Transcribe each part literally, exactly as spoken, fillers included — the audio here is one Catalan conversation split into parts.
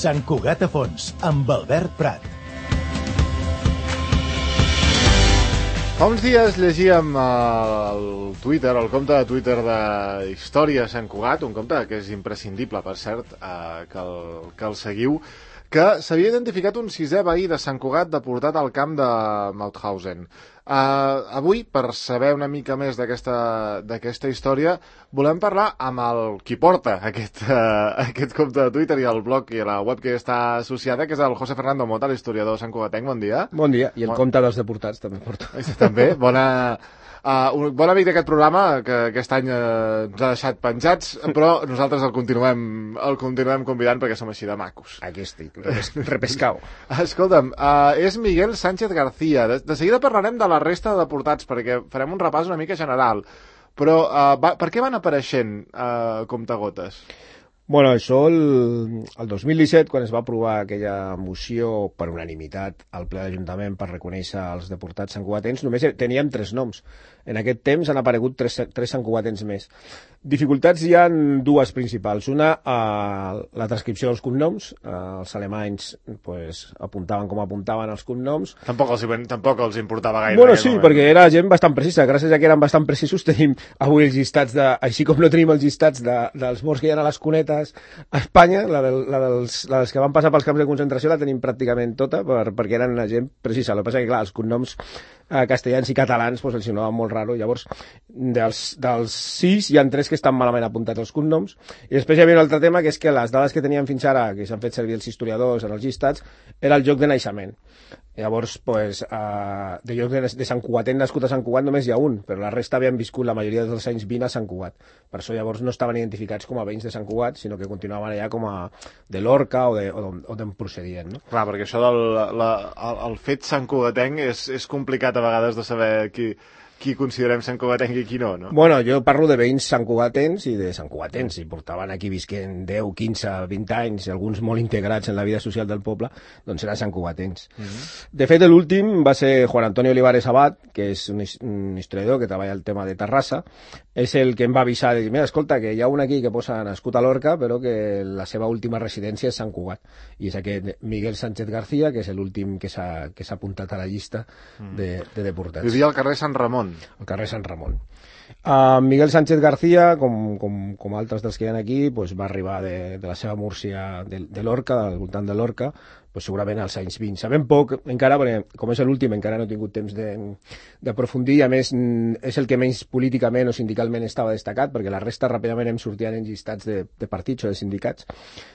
Sant Cugat a fons, amb Albert Prat. Fa uns dies llegíem el Twitter, el compte de Twitter de Història Sant Cugat, un compte que és imprescindible, per cert, eh, que, el, que el seguiu, que s'havia identificat un sisè veí de Sant Cugat deportat al camp de Mauthausen. Uh, avui, per saber una mica més d'aquesta d'aquesta història, volem parlar amb el qui porta aquest, uh, aquest compte de Twitter i el blog i la web que està associada, que és el José Fernando Mota, l'historiador santcugatenc. Bon dia. Bon dia, i el bon... compte dels deportats també porta. També, bona... Uh, un bon amic d'aquest programa, que aquest any uh, ens ha deixat penjats, però nosaltres el continuem, el continuem convidant perquè som així de macos. Aquí estic, repes repescau. Escolta'm, uh, és Miguel Sánchez García. De, de seguida parlarem de la resta de deportats, perquè farem un repàs una mica general. Però uh, va, per què van apareixent uh, comptagotes? Bueno, això el, el dos mil disset, quan es va aprovar aquella moció per unanimitat al ple de l'Ajuntament per reconèixer els deportats santcugatens, només teníem tres noms. En aquest temps han aparegut tres, tres santcugatens més. Dificultats hi ha dues principals. Una, eh, la transcripció dels cognoms. Eh, els alemanys pues, apuntaven com apuntaven els cognoms. Tampoc els, tampoc els importava gaire. Bueno, sí, moment. Perquè era gent bastant precisa. Gràcies a que eren bastant precisos tenim avui els llistats, de, així com no tenim els llistats de, dels morts que hi ha a les cunetes a Espanya, la, del, la, dels, la dels que van passar pels camps de concentració la tenim pràcticament tota, per, perquè eren gent precisa. El que passa que, clar, els cognoms eh, castellans i catalans pues, els sonaven molt raro. Llavors, dels, dels sis hi ha tres que estan malament apuntats els cognoms, i després hi havia un altre tema, que és que les dades que teníem fins ara, que s'han fet servir els historiadors en els llistats, era el lloc de naixement. Llavors, pues, eh, de lloc de, de Sant Cugatent nascut a Sant Cugat només hi ha un, però la resta havien viscut la majoria dels anys vint a Sant Cugat. Per això llavors no estaven identificats com a veïns de Sant Cugat, sinó que continuaven allà com a de Lorca o d'on procedien. No? Clar, perquè això del la, el, el fet santcugatenc és, és complicat a vegades de saber qui... qui considerem santcugatenc i qui no, no? Bueno, jo parlo de veïns santcugatens i de santcugatens, i portaven aquí visquent deu, quinze, vint anys, alguns molt integrats en la vida social del poble, doncs eren santcugatens. Uh -huh. De fet, l'últim va ser Juan Antonio Olivares Abad, que és un, un historiador que treballa el tema de Terrassa, és el que em va avisar de dir, mira, escolta, que hi ha un aquí que posa nascut a Lorca, però que la seva última residència és Sant Cugat. I és aquest Miguel Sánchez García, que és l'últim que s'ha apuntat a la llista de, de deportats. Vivia al carrer Sant Ramon. Al carrer Sant Ramon. Uh, Miguel Sánchez García, com, com, com altres dels que hi ha aquí, pues, va arribar de, de la seva Múrcia de, de Lorca, al voltant de Lorca, pues, segurament als anys vint. Sabem poc encara, perquè com és l'últim encara no he tingut temps d'aprofundir, i a més és el que menys políticament o sindicalment estava destacat, perquè la resta ràpidament em sortien en llistats de, de partits o de sindicats.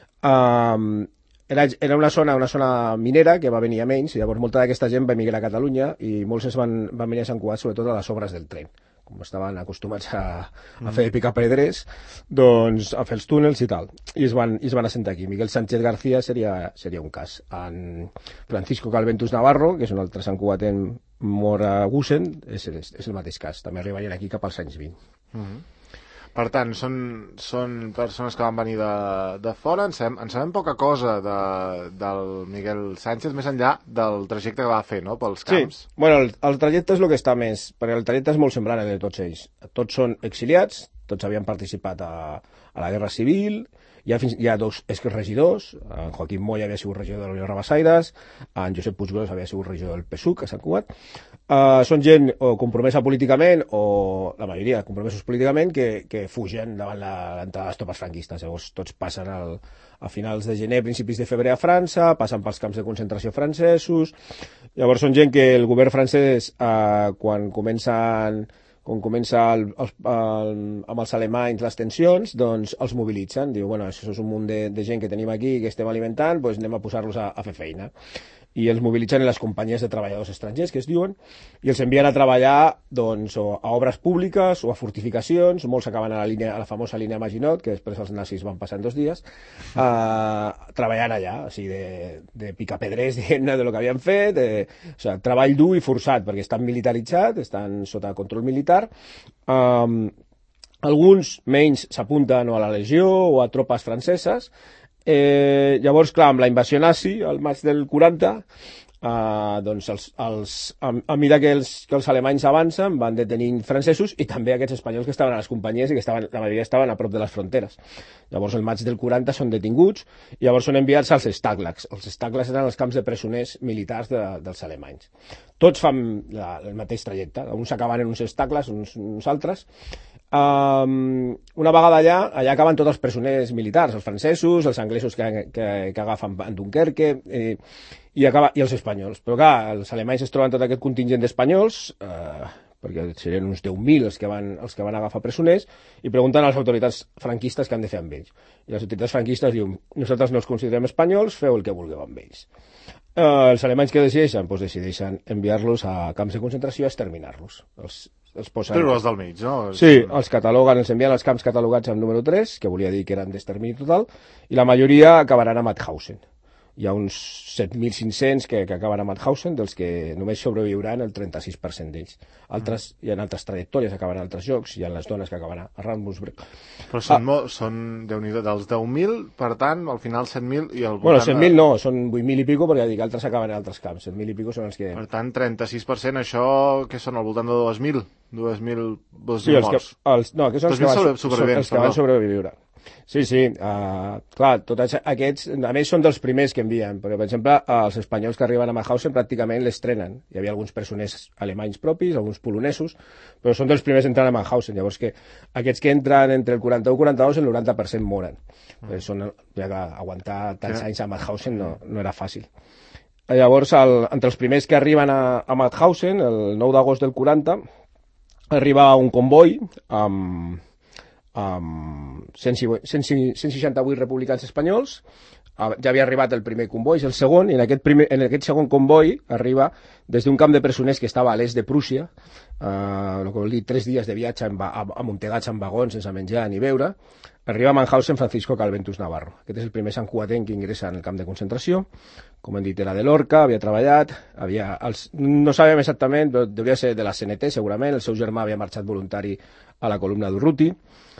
Uh, Era, era una zona una zona minera que va venir a menys, i llavors molta d'aquesta gent va emigrar a Catalunya i molts es van, van venir a Sant Cugat sobretot a les obres del tren. Com estaven acostumats a, a fer picapedrers, doncs a fer els túnels i tal. I es van, i es van assentar aquí. Miguel Sánchez García seria, seria un cas. En Francisco Calventus Navarro, que és un altre santcugatent mort a Gusen, és, és, és el mateix cas. També arribarien aquí cap als anys vint. Uh -huh. Per tant, són, són persones que van venir de, de fora. En sabem, en sabem poca cosa de, del Miguel Sánchez, més enllà del trajecte que va fer, no?, pels camps. Sí, bueno, el, el trajecte és el que està més, perquè el trajecte és molt semblant al de tots ells. Tots són exiliats, tots havien participat a, a la Guerra Civil, hi ha, fins, hi ha dos exregidors, en Joaquim Moya havia sigut regidor de la Unió Rabassaires, en Josep Puiggròs havia sigut regidor del P S U C a Sant Cugat. Uh, són gent o compromesa políticament, o la majoria compromesos políticament, que, que fugen davant l'entrada de les tropes franquistes. Llavors tots passen al, a finals de gener, principis de febrer a França, passen pels camps de concentració francesos. Llavors són gent que el govern francès, uh, quan comencen quan comença el, el, el, amb els alemanys les tensions, doncs els mobilitzen. Diu, bueno, això és un munt de, de gent que tenim aquí que estem alimentant, doncs anem a posar-los a, a fer feina. I els mobilitzen en les companyies de treballadors estrangers, que es diuen, i els envien a treballar doncs, o a obres públiques o a fortificacions. Molts acaben a la, línia, a la famosa línia Maginot, que després els nazis van passar en dos dies, uh, treballant allà, o sigui, de, de picapedrers, diguem-ne, de lo que havien fet, de, o sigui, treball dur i forçat, perquè estan militaritzats, estan sota control militar. Um, alguns menys s'apunten o a la legió o a tropes franceses. Eh, llavors, clar, amb la invasió nazi, al maig del quaranta, Uh, doncs els, els, a, a mesura que els, que els alemanys avancen van detenint francesos i també aquests espanyols que estaven a les companyies i que estaven, la majoria estaven a prop de les fronteres. Llavors el maig del quaranta són detinguts i llavors són enviats als Staglags. Els Staglags eren els camps de presoners militars de, dels alemanys. Tots fan la, el mateix trajecte, uns acaben en uns Staglags, uns, uns altres. Um, una vegada allà, allà acaben tots els presoners militars, els francesos, els anglesos que, que, que agafen en Dunkerque eh, i, acaba, i els espanyols. Però clar, els alemanys es troben tot aquest contingent d'espanyols, eh, perquè serien uns deu mil els, que van, els que van agafar presoners, i pregunten a les autoritats franquistes què han de fer amb ells. I les autoritats franquistes diuen, nosaltres no els considerem espanyols, feu el que vulgueu amb ells. Eh, els alemanys que decideixen? Doncs decideixen enviar-los a camps de concentració i exterminar-los. Els els posen... Treure-los del mig, no? Sí, els cataloguen, els envien als camps catalogats amb número tres, que volia dir que eren d'extermini total, i la majoria acabaran a Mauthausen. Hi ha uns set mil cinc-cents que, que acaben a Mauthausen, dels que només sobreviuran el trenta-sis per cent d'ells. Altres, mm. Hi ha altres trajectòries, acaben a altres llocs, hi ha les dones que acaben a Ravensbrück. Però són, ah. molt, són Déu-n'hi-do, dels deu mil, per tant, al final set mil i al voltant... Bueno, set mil no, són vuit mil i pico, perquè dic, altres acaben en altres camps. set mil i pico són els que... Per tant, trenta-sis per cent, això, que són al voltant de dos mil? dos mil, dos sí, mil els morts. Que, els, no, que són els que, van, són els que van sobreviure. Sí, sí, uh, clar, tots aquests, a més són dels primers que envien, però per exemple els espanyols que arriben a Mauthausen pràcticament l'estrenen. Hi havia alguns presoners alemanys propis, alguns polonesos, però són dels primers entrant a Mauthausen. Llavors que aquests que entren entre el quaranta-u i quaranta-dos, el noranta per cent moren. Mm. Són, ja que aguantar tants sí. anys a Mauthausen no, no era fàcil. Llavors, el, entre els primers que arriben a, a Mauthausen, el nou d'agost del quaranta, arriba un comboi amb, amb cent seixanta-vuit republicans espanyols. Ja havia arribat el primer comboi, és el segon, i en aquest, primer, en aquest segon comboi arriba des d'un camp de presoners que estava a l'est de Prússia, eh, el que vol dir tres dies de viatge amuntegats en vagons sense menjar ni beure, arriba a Mauthausen Francisco Calventus Navarro. Aquest és el primer santcugatenc que ingressa en el camp de concentració. Com hem dit, era de Lorca, havia treballat, havia, els, no sabem exactament, però hauria ser de la C N T segurament, el seu germà havia marxat voluntari a la columna d'Urruti.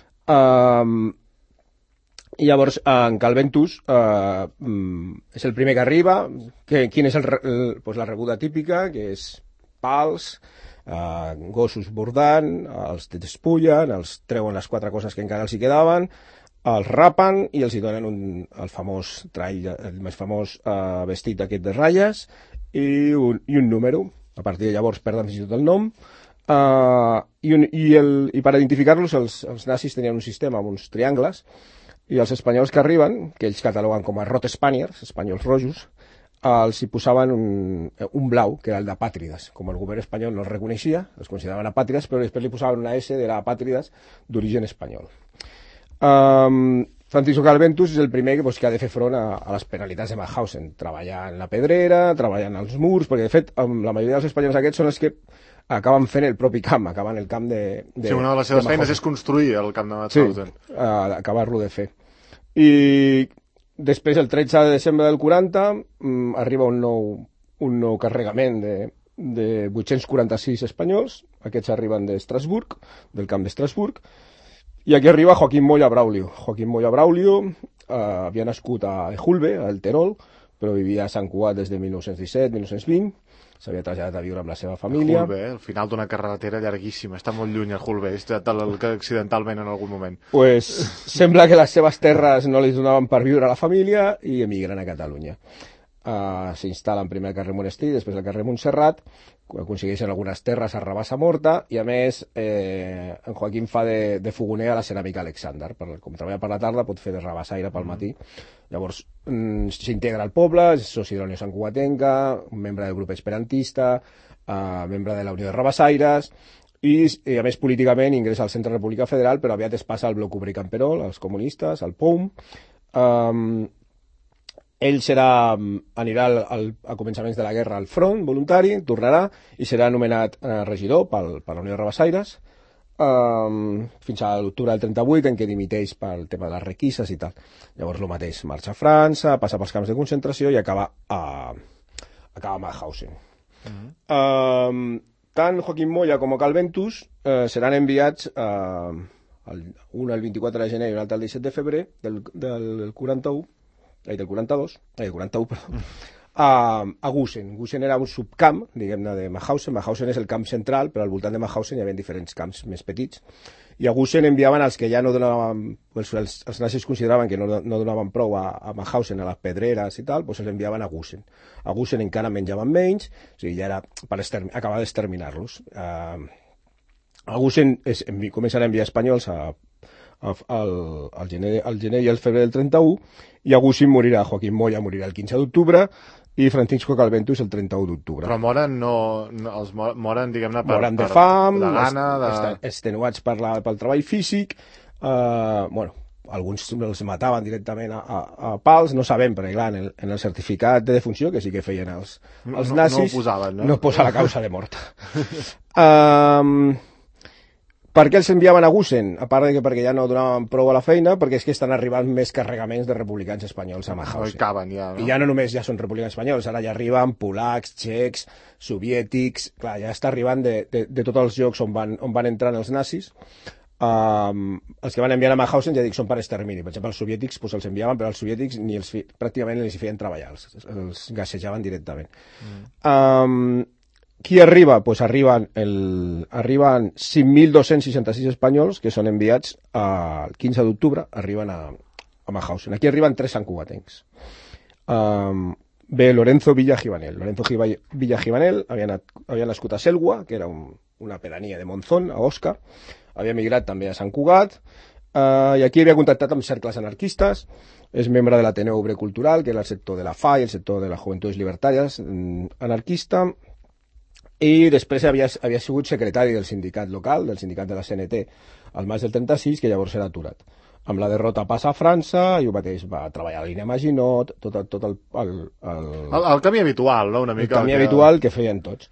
Um, I llavors en Calventus eh, és el primer que arriba. Que, quin és el, el, pues la rebuda típica, que és pals, eh, gossos bordant, els despullen, els treuen les quatre coses que encara els hi quedaven, els rapen i els hi donen un, el famós trai, el més famós eh, vestit aquest de ratlles i un, i un número. A partir de llavors perden fins i tot el nom. Uh, i, un, i, el, i per identificar-los els, els nazis tenien un sistema amb uns triangles, i els espanyols que arriben, que ells cataloguen com a Rot Spaniards, espanyols rojos, els hi posaven un, un blau, que era el d'apàtrides. Com el govern espanyol no els reconeixia, els consideraven apàtrides, però després li posaven una S de l'apàtrides d'origen espanyol. Um, Francisco Calventus és el primer que, pues, que ha de fer front a, a les penalitats de Mauthausen, treballar en la pedrera, treballar en els murs, perquè de fet la majoria dels espanyols aquests són els que acaben fent el propi camp, acaben el camp de... de sí, una de les seves de feines és construir el camp de Mauthausen. Sí, uh, acabar-lo de fer. I després, el tretze de desembre del quaranta, um, arriba un nou, un nou carregament de, de vuit-cents quaranta-sis espanyols. Aquests arriben d'Estrasburg, del camp d'Estrasburg, i aquí arriba Joaquim Moya Braulio. Joaquim Moya Braulio uh, havia nascut a Ejulbe, al Terol, però vivia a Sant Cugat des de mil nou-cents disset mil nou-cents vint, s'havia traslladat a viure amb la seva família. Ejulbe, eh? Al final d'una carretera llarguíssima, està molt lluny Ejulbe, és tal que accidentalment en algun moment. Pues sembla que les seves terres no li donaven per viure a la família i emigren a Catalunya. Uh, S'instal·len primer al carrer Monestir, després al carrer Montserrat, aconsegueixen algunes terres a Rabassa Morta i a més eh, en Joaquim fa de, de fogoner a la ceràmica Alexander. Per, com treballa per la tarda pot fer de rabassaire pel matí. Llavors mm, s'integra al poble, és soci de la Unió Santcugatenca, un membre del grup esperantista, eh, membre de la Unió de Rabassaires i, i a més políticament ingressa al Centre República Federal, però aviat es passa al bloc obrer Camperol, als comunistes, al P O U M. Um, ell serà, anirà al, al, a començaments de la guerra al front, voluntari, tornarà i serà anomenat eh, regidor pel, per la Unió de Rabassaires um, fins a l'octubre del trenta-vuit, en què dimiteix pel tema de les requises i tal. Llavors el mateix, marxa a França, passa pels camps de concentració i acaba a, acaba a Mauthausen. Uh-huh. um, tant Joaquim Moya com Calventus eh, seran enviats eh, el, un el vint-i-quatre de gener i un altre el disset de febrer del, del quaranta-u, ai, del quaranta-dos, ai, del quaranta-u, perdó, a, a Gusen. Gusen era un subcamp, diguem-ne, de Mauthausen. Mauthausen és el camp central, però al voltant de Mauthausen hi havia diferents camps més petits. I a Gusen enviaven els que ja no donaven, els, els, els nazis consideraven que no, no donaven prou a, a Mauthausen, a les pedreres i tal, doncs els enviaven a Gusen. A Gusen encara menjaven menys, o sigui, ja era per acabar d'exterminar-los. Uh, a Gusen es, envi, comencen a enviar espanyols a, a, al, al, gener, al gener i al febrer del trenta-u, i a Gusen morirà, Joaquim Moya morirà el quinze d'octubre, i Francisco Calventus el trenta-u d'octubre. Però moren, no, no els moren, diguem-ne, per, moren de per, fam, de gana, de... extenuats per la, pel treball físic, eh, bueno, alguns els mataven directament a, a, a pals, no sabem, perquè clar, en el, en el certificat de defunció, que sí que feien els, els nazis, no, no ho posaven, no? No posa la causa de mort. um, Per què els enviaven a Gusen? A part de que perquè ja no donaven prou a la feina, perquè és que estan arribant més carregaments de republicans espanyols a Mauthausen. No caben, ja, no? I ja no només ja són republicans espanyols, ara ja arriben polacs, txecs, soviètics... Clar, ja està arribant de, de, de tots els llocs on van, on van entrar els nazis. Um, els que van enviar a Mauthausen, ja dic, són per extermini. Per exemple, els soviètics pues, els enviaven, però els soviètics ni els fi, pràcticament els feien treballar, els, els gassejaven directament. Mm. Um, Qui arriba? Pues arriben, el, arriben cinc mil dos-cents seixanta-sis espanyols que són enviats el quinze d'octubre, arriben a, a Mauthausen. Aquí arriben tres santcugatencs. Um, ve Lorenzo Villagivanel. Lorenzo Villagivanel havia, anat, havia nascut a Selwa, que era un, una pedania de Monzón, a Osca. Havia migrat també a Sant Cugat. Uh, I aquí havia contactat amb cercles anarquistes. És membre de l'Ateneu Obrer Cultural, que era el sector de la F A I, el sector de les Juventudes Libertàries, anarquista. I després havia, havia sigut secretari del sindicat local, del sindicat de la C N T, al maig del trenta-sis, que llavors era aturat. Amb la derrota passa a França, i ho mateix va treballar a la línia Maginot, tot, el, tot el, el, el... El, el camí habitual, no? Una mica el camí el que... habitual que feien tots.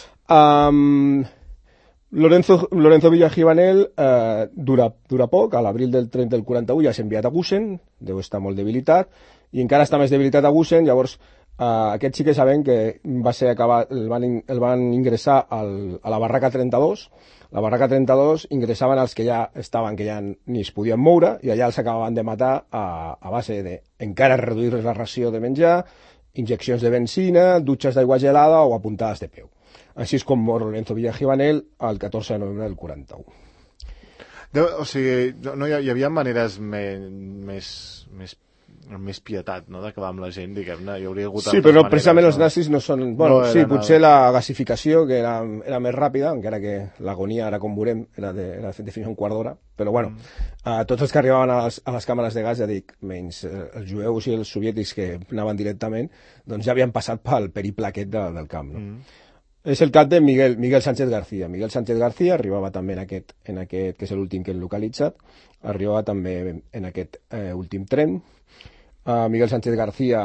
Um, Lorenzo, Lorenzo Villagivanel eh, dura, dura poc, a l'abril del trenta del quaranta-u ja s'ha enviat a Gusen, deu estar molt debilitat, i encara està més debilitat a Gusen, llavors Uh, aquest sí que sabem que va ser acabat, el van, el van ingressar al, a la barraca trenta-dos. La barraca trenta-dos ingressaven els que ja estaven, que ja ni es podien moure, i allà els acabaven de matar a, a base de encara reduir la ració de menjar, injeccions de benzina, dutxes d'aigua gelada o apuntades de peu. Així és com mor Lorenzo Villagivanel el catorze de novembre del quaranta-u. De, o sigui, no, no hi, hi havia maneres me, més... més més pietat, no?, d'acabar amb la gent, diguem-ne, hi hauria hagut sí, però no, maneres, precisament no? Els nazis no són... Bueno, no sí, potser nada. La gasificació, que era, era més ràpida, encara que l'agonia, ara com veurem, era de, era de fins a un quart d'hora, però bueno, mm. uh, tots els que arribaven a les, a les càmeres de gas, ja dic, menys uh, els jueus i els soviètics que anaven directament, doncs ja havien passat pel periple aquest de, del camp, no? Mm. És el cap de Miguel, Miguel Sánchez García. Miguel Sánchez García arribava també en aquest, en aquest que és l'últim que hem localitzat, arribava també en aquest eh, últim tren. Uh, Miguel Sánchez García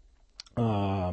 uh,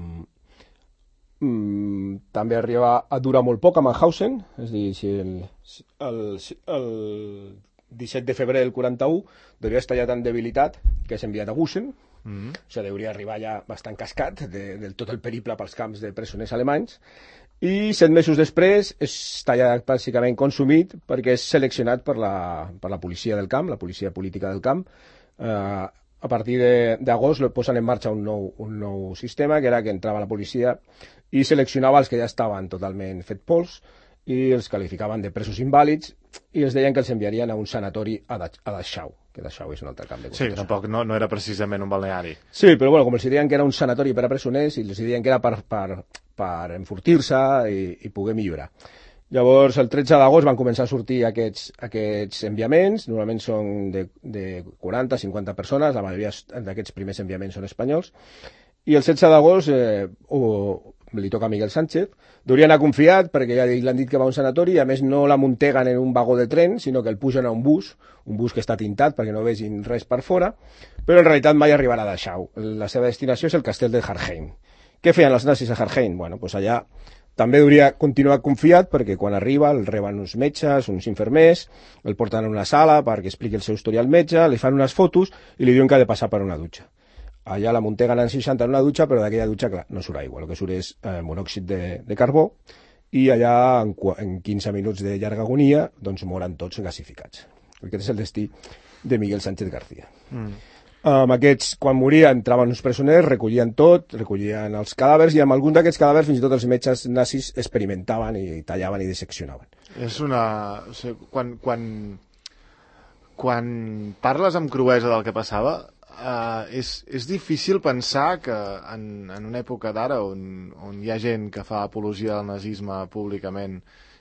mm, també arriba a durar molt poc a Mauthausen, és a dir, si el, el, el disset de febrer del quaranta-u devia estar ja tan debilitat que s'ha enviat a Gusen, mm-hmm. O sigui, hauria arribar ja bastant cascat de, de tot el periple pels camps de presoners alemanys, i set mesos després està ja pràcticament consumit perquè és seleccionat per la, per la policia del camp, la policia política del camp. Uh, a partir d'agost posen en marxa un nou, un nou sistema, que era que entrava la policia i seleccionava els que ja estaven totalment fet pols i els qualificaven de presos invàlids i els deien que els enviarien a un sanatori a Dachau, que Dachau és un altre camp de concentració. Sí, tampoc no, no era precisament un balneari. Sí, però bueno, com els deien que era un sanatori per a presoners i els deien que era per, per, per enfortir-se i, i poder millorar. Llavors, el tretze d'agost van començar a sortir aquests, aquests enviaments, normalment són de, de quaranta a cinquanta persones, la majoria d'aquests primers enviaments són espanyols, i el setze d'agost eh, oh, li toca a Miguel Sánchez. Deuria anar confiat perquè ja l'han dit que va a un sanatori i a més no l'amunteguen en un vagó de tren, sinó que el pugen a un bus, un bus que està tintat perquè no vegin res per fora, però en realitat mai arribarà a Dachau. La seva destinació és el castell de Harheim. Què feien els nazis a Harheim? Bueno, doncs allà també hauria continuat confiat perquè quan arriba el reben uns metges, uns infermers, el porten a una sala perquè expliqui el seu historial metge, li fan unes fotos i li diuen que ha de passar per una dutxa. Allà la munteguen en seixanta en una dutxa, però d'aquella dutxa, clar, no surt aigua. El que surt és eh, monòxid de, de carbó i allà en, en quinze minuts de llarga agonia doncs moren tots gasificats. Aquest és el destí de Miguel Sánchez García. Mm. Amb aquests, quan morien, entraven uns presoners, recollien tot, recollien els cadàvers, i amb algun d'aquests cadàvers fins i tot els metges nazis experimentaven i tallaven i disseccionaven. És una... O sigui, quan, quan, quan parles amb cruesa del que passava, uh, és, és difícil pensar que en, en una època d'ara on, on hi ha gent que fa apologia al nazisme públicament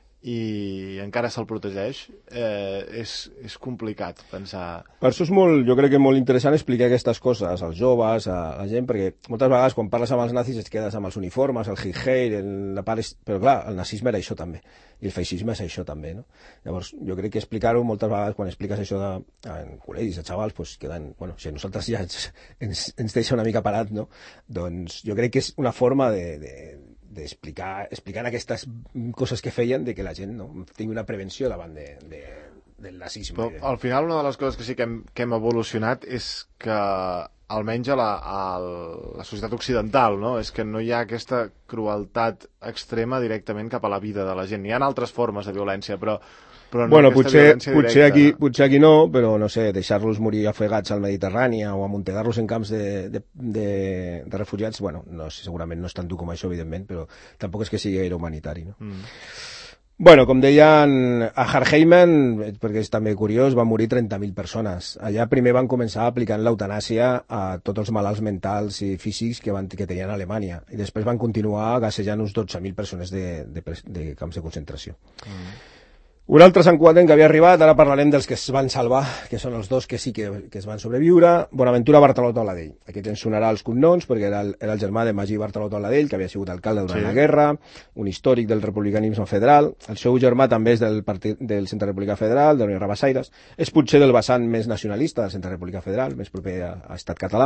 i encara se'l protegeix, eh, és, és complicat pensar... Per això és molt, jo crec que és molt interessant explicar aquestes coses als joves, a la gent, perquè moltes vegades quan parles amb els nazis et quedes amb els uniformes, el Hitler, la part... però clar, el nazisme era això també, i el feixisme és això també, no? Llavors, jo crec que explicar-ho moltes vegades quan expliques això de, en col·legis, a xavals, pues queden... Bueno, si a nosaltres ja ens, ens, ens deixa una mica parat, no? Doncs jo crec que és una forma de... de d'explicar explicar aquestes coses que feien de que la gent no tingui una prevenció davant de, de, del nazisme. Però al final una de les coses que sí que hem, que hem evolucionat és que almenys a la, a la societat occidental, no? És que no hi ha aquesta crueltat extrema directament cap a la vida de la gent. Hi ha altres formes de violència, però però no bueno, potser, potser, aquí, no? potser aquí no, però no sé, deixar-los morir ofegats al Mediterrani o amuntegar-los en camps de, de, de, de refugiats, bueno, no, segurament no és tan dur com això, evidentment, però tampoc és que sigui gaire humanitari, no? Mm. Bueno, com deien, a Harheimen, perquè és també curiós, van morir trenta mil persones. Allà primer van començar aplicant l'eutanàsia a tots els malalts mentals i físics que, van, que tenien a Alemanya, i després van continuar gassejant uns dotze mil persones de, de, de camps de concentració. Mm. Un altre Sant Quentin que havia arribat, ara parlarem dels que es van salvar, que són els dos que sí que, que es van sobreviure. Bonaventura Bartalot Oladell. Aquí ens sonarà els cognoms, perquè era el, era el germà de Magí Bartalot Oladell, que havia sigut alcalde durant sí. la guerra, un històric del republicanisme federal. El seu germà també és del, partit, del Centre Republicà Federal, de l'Unió Rabassaires. És potser del vessant més nacionalista del Centre Republicà Federal, més proper a, a Estat català.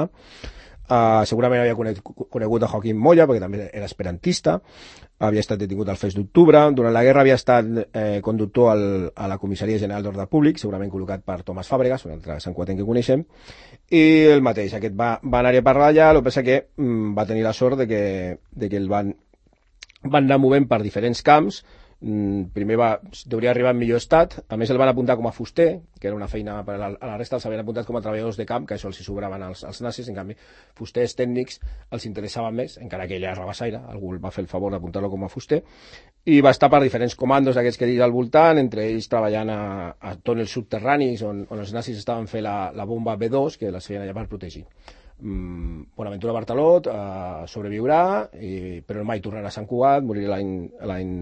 Uh, segurament havia conegut a Joaquim Moya, perquè també era esperantista, havia estat detingut el Feix d'Octubre, durant la guerra havia estat eh, conductor al, a la Comissaria General d'Ordre Públic, segurament col·locat per Tomàs Fàbregas, un altre Sant Quentin que coneixem, i el mateix, aquest va, va anar a parlar allà, el que passa que mm, va tenir la sort de que, de que el van, van anar movent per diferents camps. Primer va, hauria arribar en millor estat, a més el van apuntar com a fuster, que era una feina per a la, a la resta els havien apuntat com a treballadors de camp, que això els hi sobraven als, als nazis, en canvi fusters tècnics els interessaven més, encara que ell era rabassaire, algú va fer el favor d'apuntar-lo com a fuster, i va estar per diferents comandos d'aquests que he dit al voltant, entre ells treballant a, a túnels subterranis on, on els nazis estaven fent la, la bomba B dos, que les feien allà per protegir. Mm, Bonaventura Bartalot eh, sobreviurà, i, però mai tornarà a Sant Cugat, morirà l'any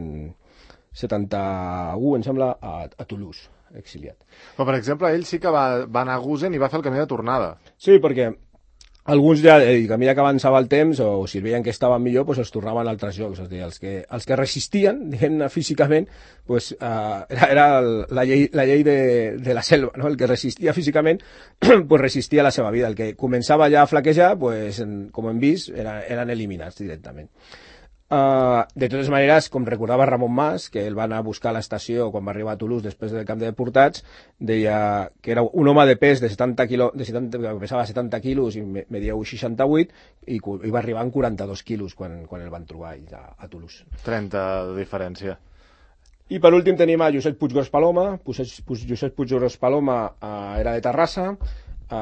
setanta-u, em sembla, a, a Toulouse, exiliat. Però, per exemple, ell sí que va, va anar a Gusen i va fer el camí de tornada. Sí, perquè alguns ja, eh, a mesura que avançava el temps, o si veien que estaven millor, pues els tornaven a altres llocs. És a dir, els que, els que resistien, diguem-ne, físicament, pues, eh, era, era la llei, la llei de, de la selva, no? El que resistia físicament, pues resistia la seva vida. El que començava ja a flaquejar, pues, en, com hem vist, era, eren eliminats directament. Uh, de totes maneres, com recordava Ramon Mas, que ell va anar a buscar a l'estació quan va arribar a Toulouse després del camp de deportats, deia que era un home de pes de setanta quilos, de setanta, que pesava setanta quilos i media un seixanta-vuit, i, i va arribar en quaranta-dos quilos quan, quan el van trobar a, a Toulouse. trenta de diferència. I per últim tenim a Josep Puiggròs Paloma. Josep Puiggròs Paloma uh, era de Terrassa, uh,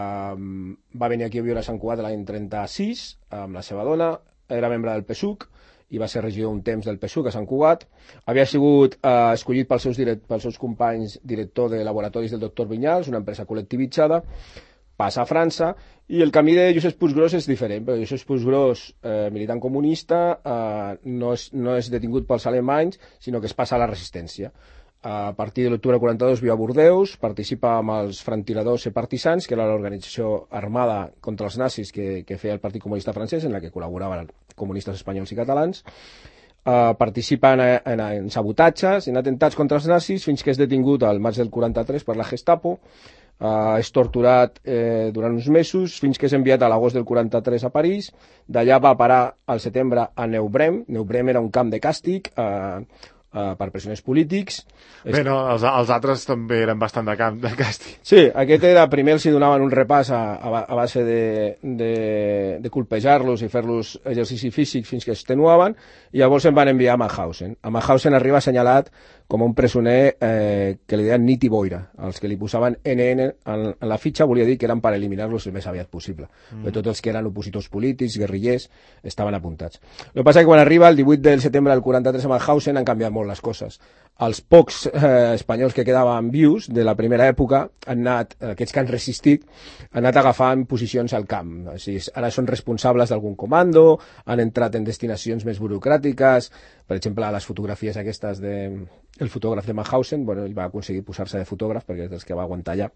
va venir aquí a viure a Sant Cugat l'any trenta-sis amb la seva dona, era membre del P S U C i va ser regidor un temps del P S U C a Sant Cugat. Havia sigut eh, escollit pels seus, direct, pels seus companys director de laboratoris del doctor Vinyals, una empresa col·lectivitzada, passa a França, i el camí de Josep Puiggròs és diferent, però Josep Puiggròs, eh, militant comunista, eh, no, és, no és detingut pels alemanys, sinó que es passa a la resistència. A partir de l'octubre quaranta-dos viu a Bordeus, participa amb els frantiradors i partisans, que era l'organització armada contra els nazis que, que feia el Partit Comunista francès, en la que col·laboraven comunistes espanyols i catalans. Uh, participa en, en, en sabotatges, en atentats contra els nazis, fins que és detingut al maig del quaranta-tres per la Gestapo. Uh, és torturat eh, durant uns mesos, fins que és enviat a l'agost del quaranta-tres a París. D'allà va parar al setembre a Neubrem. Neubrem era un camp de càstig, uh, Uh, per pressioners polítics. Bé, no, els, els altres també eren bastant de camp de càstig. Sí, aquest era, primer els hi donaven un repàs a, a base de, de, de colpejar-los i fer-los exercici físic fins que es tenuaven, i llavors em van enviar a Mauthausen. A Mauthausen arriba assenyalat com un presoner eh, que li deien nit i boira. Els que li posaven ene ene en, en la fitxa volia dir que eren per eliminar-los el més aviat possible. Mm. Però tots els que eren opositors polítics, guerrillers, estaven apuntats. El que passa és que quan arriba el divuit de setembre del quaranta-tres a Mauthausen han canviat molt les coses. Els pocs eh, espanyols que quedaven vius de la primera època han anat, aquests que han resistit, han anat agafant posicions al camp. O sigui, ara són responsables d'algun comando, han entrat en destinacions més burocràtiques, per exemple, les fotografies aquestes de... el fotògraf de Mauthausen, bueno, ell va aconseguir posar-se de fotògraf perquè és dels que va aguantar allà.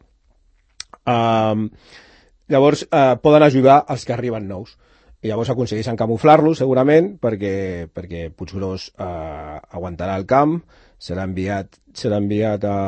Um, llavors, uh, poden ajudar els que arriben nous. I llavors aconsegueixen camuflar-los, segurament, perquè, perquè Puiggròs uh, aguantarà el camp, serà enviat, serà enviat a...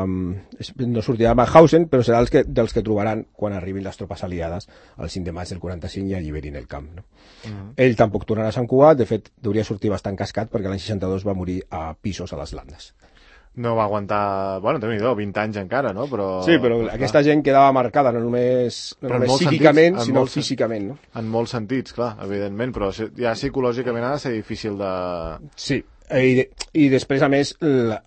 no sortirà a Mauthausen, però serà els que, dels que trobaran quan arribin les tropes aliades el cinc de maig del quaranta-cinc i alliberin el camp. No? Uh-huh. Ell tampoc tornarà a Sant Cugat, de fet, hauria sortir bastant cascat perquè l'any seixanta-dos va morir a Pisos, a les Landes. No va aguantar, bueno, déu-n'hi-do, vint anys encara, no? Però... Sí, però clar, aquesta gent quedava marcada no només, no només psíquicament, sentits, sinó físicament. No? En molts sentits, clar, evidentment, però ja psicològicament ha de ser difícil de... Sí, i, i després, a més, la,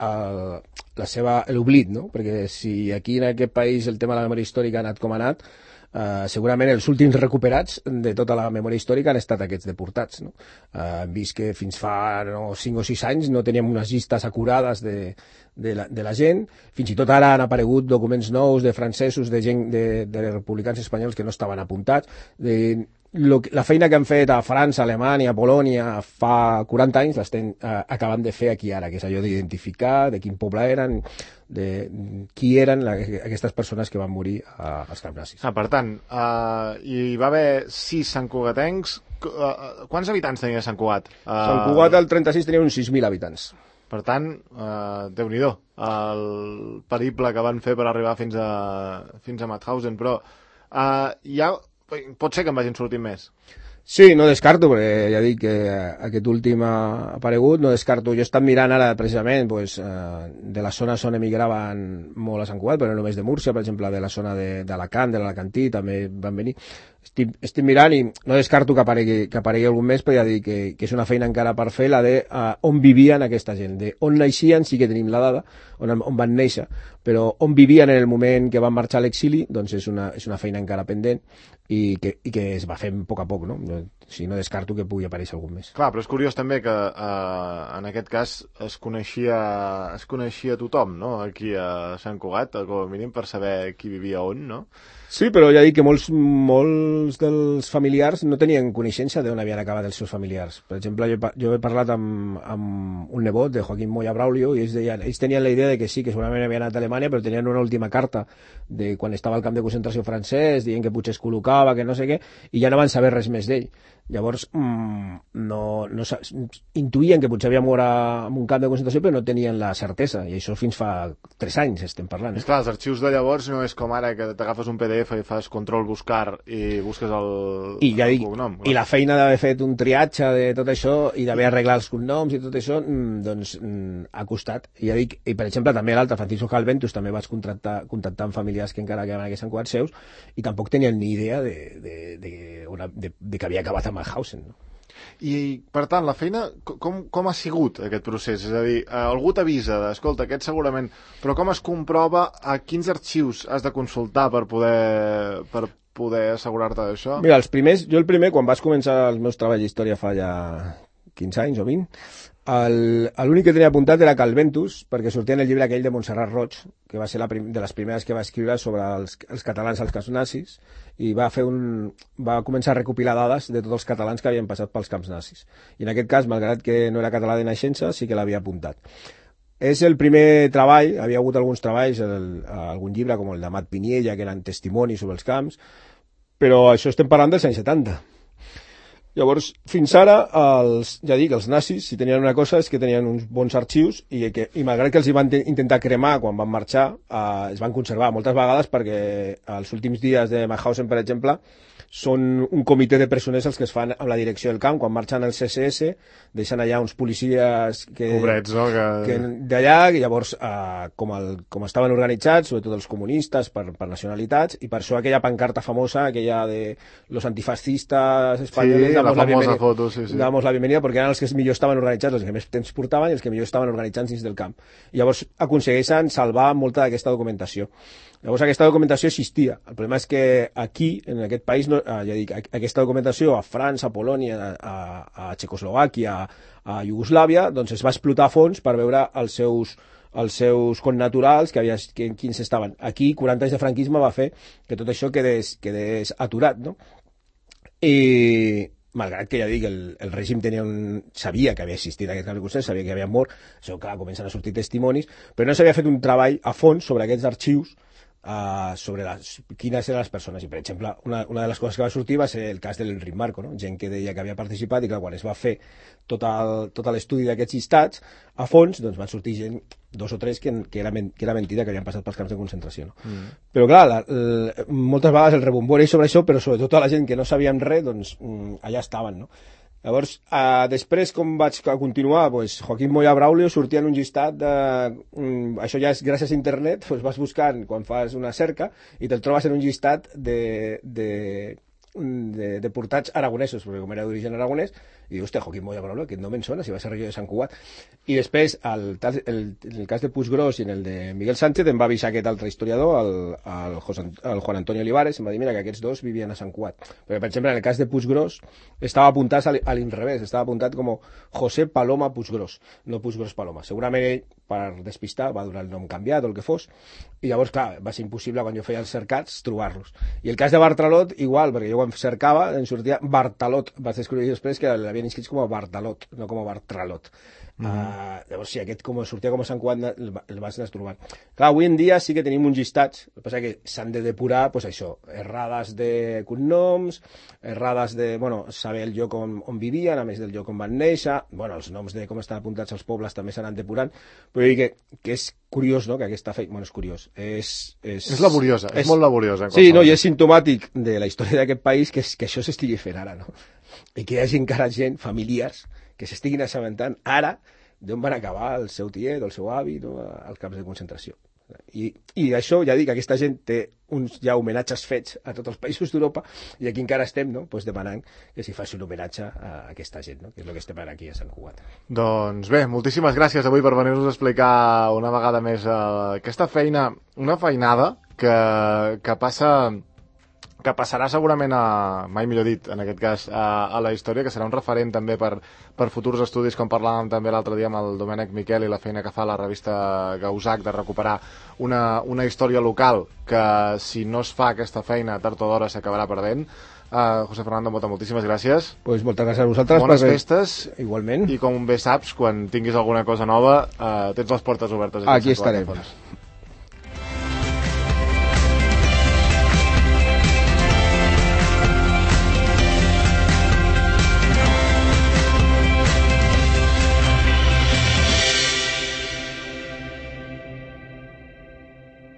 la seva, l'oblit, no? Perquè si aquí en aquest país el tema de la memòria històrica ha anat com ha anat, Uh, segurament els últims recuperats de tota la memòria històrica han estat aquests deportats. No? Uh, hem vist que fins fa no, cinc o sis anys no teníem unes llistes acurades de, de, la, de la gent. Fins i tot ara han aparegut documents nous de francesos, de gent de, de republicans espanyols que no estaven apuntats. De, lo, la feina que han fet a França, Alemanya, Polònia fa quaranta anys l'estem uh, acabant de fer aquí ara, que és allò d'identificar de quin poble eren, de qui eren la, aquestes persones que van morir a, als camps nazis. Ah, per tant, uh, hi va haver sis santcugatencs. Uh, quants habitants tenia Sant Cugat? Uh, Sant Cugat el trenta-sis tenia uns sis mil habitants. Per tant, uh, Déu-n'hi-do, el periple que van fer per arribar fins a, fins a Mauthausen, però uh, ja pot ser que en vagin sortint més. Sí, no descarto, perquè ja dic que aquest últim ha aparegut, no descarto. Jo he estat mirant ara, precisament, pues, eh, de les zones on emigraven molt a Sant Cugat, però no només de Múrcia, per exemple, de la zona d'Alacant, de l'Alacantí, també van venir. Estic, estic mirant i no descarto que aparegui, que aparegui algun més, però ja dic que, que és una feina encara per fer, la de uh, on vivien aquesta gent. De on naixien, sí que tenim la dada, on, on van néixer, però on vivien en el moment que van marxar a l'exili, doncs és una, és una feina encara pendent i que, i que es va fent a poc a poc, no? Si no descarto que pugui aparèixer algun més. Clar, però és curiós també que eh, en aquest cas es coneixia, es coneixia tothom, no? Aquí a Sant Cugat, com a mínim per saber qui vivia on, no? Sí, però ja dic que molts, molts dels familiars no tenien coneixença d'on havien acabat els seus familiars. Per exemple, jo, jo he parlat amb, amb un nebot de Joaquín Moya Braulio i ells, deien, ells tenien la idea de que sí, que segurament havien anat a Alemanya, però tenien una última carta de quan estava al camp de concentració francès, dient que potser es col·locava, que no sé què, i ja no van saber res més d'ell. Llavors, mmm, no, no, intuïen que potser havia mort en un camp de concentració, però no tenien la certesa, i això fins fa tres anys estem parlant. És clar, els arxius de llavors no és com ara que t'agafes un P D F i fas control buscar i busques el, I ja el dic, cognom. I la feina d'haver fet un triatge de tot això i d'haver arreglat els cognoms i tot això, doncs ha costat. I ja dic, i per exemple també l'altre, Francisco Calventus, també vaig contractar, contactar amb familiars que encara quedaven aquí a Sant Cugat seus i tampoc tenien ni idea de, de, de, una, de, de que havia acabat a Mauthausen, no? I, per tant, la feina, com, com ha sigut aquest procés? És a dir, algú t'avisa de, escolta, aquest segurament, però com es comprova a quins arxius has de consultar per poder, per poder assegurar-te d'això? Mira, els primers, jo el primer, quan vaig començar els meus treballs d'història fa ja quinze anys o vint, l'únic que tenia apuntat era Calventus, perquè sortia en el llibre aquell de Montserrat Roig, que va ser la prim de les primeres que va escriure sobre els, els catalans als camps nazis, i va, fer un, va començar a recopilar dades de tots els catalans que havien passat pels camps nazis. I en aquest cas, malgrat que no era català de naixença, sí que l'havia apuntat. És el primer treball, havia hagut alguns treballs, el, algun llibre com el de Mat Piniella, que eren testimonis sobre els camps, però això estem parlant dels anys setanta. Llavors, fins ara, els, ja dic, els nazis, si tenien una cosa, és que tenien uns bons arxius i, que, i malgrat que els hi van intentar cremar quan van marxar, eh, es van conservar moltes vegades perquè els últims dies de Mauthausen, per exemple, són un comitè de presoners els que es fan amb la direcció del camp, quan marxen el C S S, deixen allà uns policies que, Pobrets, no? que... que d'allà, i llavors, eh, com, el, com estaven organitzats, sobretot els comunistes, per, per nacionalitats, i per això aquella pancarta famosa, aquella de los antifascistas españoles, sí, damos la la, famosa bienvenida, foto, sí, sí. damos la bienvenida, perquè eren els que millor estaven organitzats, els que més temps portaven i els que millor estaven organitzats dins del camp. I llavors aconsegueixen salvar molta d'aquesta documentació. Llavors aquesta documentació existia. El problema és que aquí, en aquest país, no, eh, ja dic, aquesta documentació a França, a Polònia, a, a Txecoslovàquia, a, a Iugoslàvia, doncs es va explotar a fons per veure els seus els seus connaturals, que havia, que, quins estaven. Aquí, quaranta anys de franquisme va fer que tot això quedés, quedés aturat, no? I malgrat que ja dic, el, el règim tenia un... sabia que havia existit aquest camp de consens, sabia que havia mort, això clar, comencen a sortir testimonis, però no s'havia fet un treball a fons sobre aquests arxius, uh, sobre les, quines eren les persones. I, per exemple, una, una de les coses que va sortir va ser el cas del Enric Marco, no? Gent que deia que havia participat i, clar, quan es va fer tot el, tot l'estudi d'aquests llistats a fons, doncs van sortir gent, dos o tres, que, que, era, que era mentida, que havien passat pels camps de concentració. No? Mm. Però, clar, la, la, moltes vegades el rebombori sobre això, però sobretot tota la gent que no sabíem res, doncs allà estaven, no? Llavors, eh, després, com vaig continuar, pues, Joaquín Moya Braulio sortia en un llistat de... Um, això ja és gràcies a internet, pues vas buscant quan fas una cerca i te'l trobes en un llistat de... de de deportats aragonesos, perquè com era d'origen aragonès, i dius, hòstia, Joaquín Moya Braulio, aquest no me'n sona, si va ser regidor de Sant Cugat. I després, el, el, el cas de Puiggròs i en el de Miguel Sánchez, em va avisar aquest altre historiador, el, el, José, el Juan Antonio Olivares, em va dir, mira, que aquests dos vivien a Sant Cugat. Perquè, per exemple, en el cas de Puiggròs, estava apuntat a l'inrevés, estava apuntat com José Paloma Puiggròs, no Puiggròs Paloma. Segurament ell, per despistar, va donar el nom canviat o el que fos, i llavors, clar, va ser impossible quan jo feia els cercats trobar-los. I el cas de Bartralot, igual, perquè jo quan cercava, em sortia Bartalot, vaig descobrir després que l'havien inscrits com a Bartalot, no com a Bartralot. Mm. Uh, llavors, sí, aquest com sortia com a Sant Cugat el, el vas anar trobant. Clar, avui en dia sí que tenim uns llistats, el que passa que s'han de depurar, pues això, errades de cognoms, errades de, bueno, saber el lloc on, on vivien, a més del lloc on van néixer, bueno, els noms de com estan apuntats als pobles també s'han anat depurant, però dir que, que és curiós, no?, que aquesta feina, bueno, és curiós, és... És, és laboriosa, és, és molt laboriosa. Sí, no, i és simptomàtic de la història d'aquest país que, que això s'estigui fent ara, no? I que hi hagi encara gent, familiars, que s'estiguin assabentant ara d'on van acabar el seu tiet o el seu avi, no?, als camps de concentració. I, i això, ja dic, aquesta gent té uns ja homenatges fets a tots els països d'Europa i aquí encara estem, no?, pues demanant que s'hi faci un homenatge a aquesta gent, no?, que és el que estem ara aquí a Sant Cugat. Doncs bé, moltíssimes gràcies avui per venir-nos a explicar una vegada més uh, aquesta feina, una feinada que, que passa... que passarà segurament a, mai millor dit, en aquest cas, a, a la història, que serà un referent també per, per futurs estudis, com parlàvem també l'altre dia amb el Domènec Miquel i la feina que fa la revista Gauzac de recuperar una, una història local que, si no es fa aquesta feina, tard o d'hora s'acabarà perdent. Uh, José Fernando Mota, moltíssimes gràcies. Pues moltes gràcies a vosaltres. Bones perquè... festes. Igualment. I com bé saps, quan tinguis alguna cosa nova, uh, tens les portes obertes. Aquí estarem.